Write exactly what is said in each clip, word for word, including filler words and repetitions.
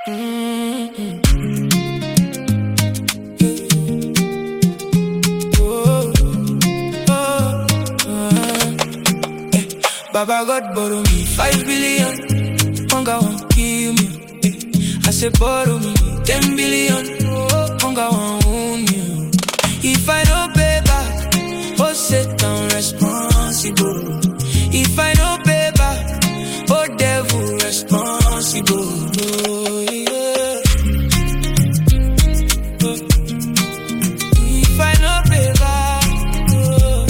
Mm-hmm. Oh, oh, uh, eh. Baba God borrow me five billion. Hunger won't kill me. Eh. I say borrow me ten billion. Hunger won't wound me. If I don't pay back, oh Satan responsible. If I don't pay back, oh devil responsible. Oh, yeah. Oh. If I don't pay back, oh,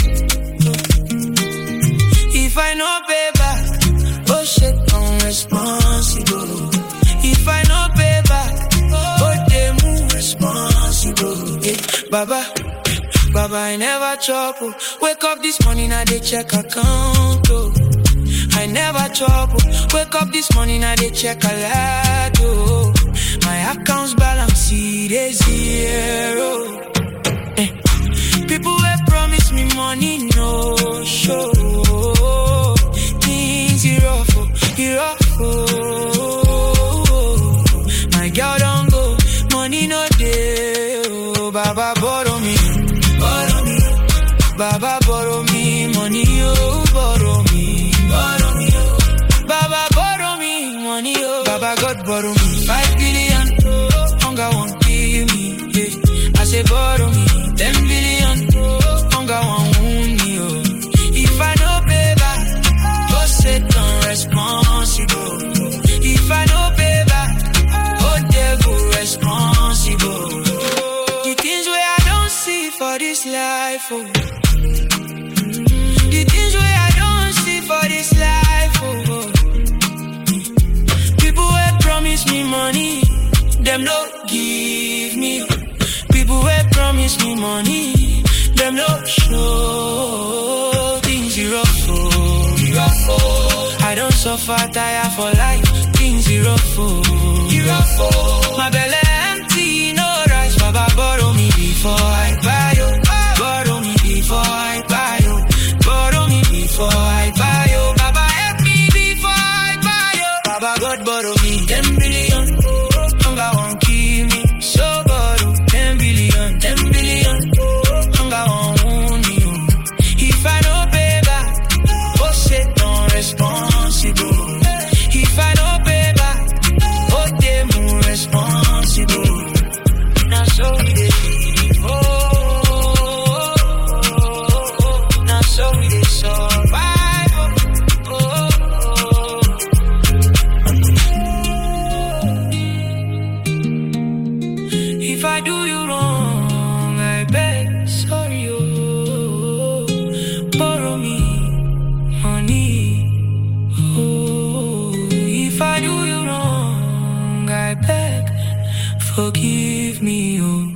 oh. If I don't pay back, oh Satan responsible. If I don't pay back, oh devil responsible. Yeah. Baba. Baba, I never trouble. Wake up this morning, I dey check account, oh. I never trouble. Wake up this morning, I dey check a lot, oh. My account's balance, it is zero. Eh. People will promise me money, no show. Things he rough, oh, he rough, oh. My girl don't go, money no day, oh. Baba borrow me. Baba borrow me money, oh, borrow me, borrow me, oh. Baba borrow me money, oh. Baba God borrow me five billion, oh. Hunger won't kill me, yeah. I say borrow me ten billion, oh. Hunger won't wound me, oh. If I no pay back, oh Satan responsible. If I no pay back, oh devil responsible. The things where I don't see for this life, oh. The things where I don't see for this life, oh, oh. People will promise me money, them no give me. People will promise me money, them no show. Things you rough, oh, you rough, oh. I don't suffer, tire for life. Things you rough, oh, you rough, oh. My belly empty, no rice. Baba borrow me before I buy you. Borrow me before I buy you. Before I buy you, Baba help me before I buy you. Baba God borrow me ten billion. Hunger won't kill me, so borrow ten billion, ten billion. Hunger won't wound me. If I don't pay back, oh Satan responsible. If I don't pay back, oh devil responsible. Now so we dey, oh, now so we dey so. If I do you wrong, I beg, sorry, oh. Borrow me money, oh. If I do you wrong, I beg, forgive me, oh.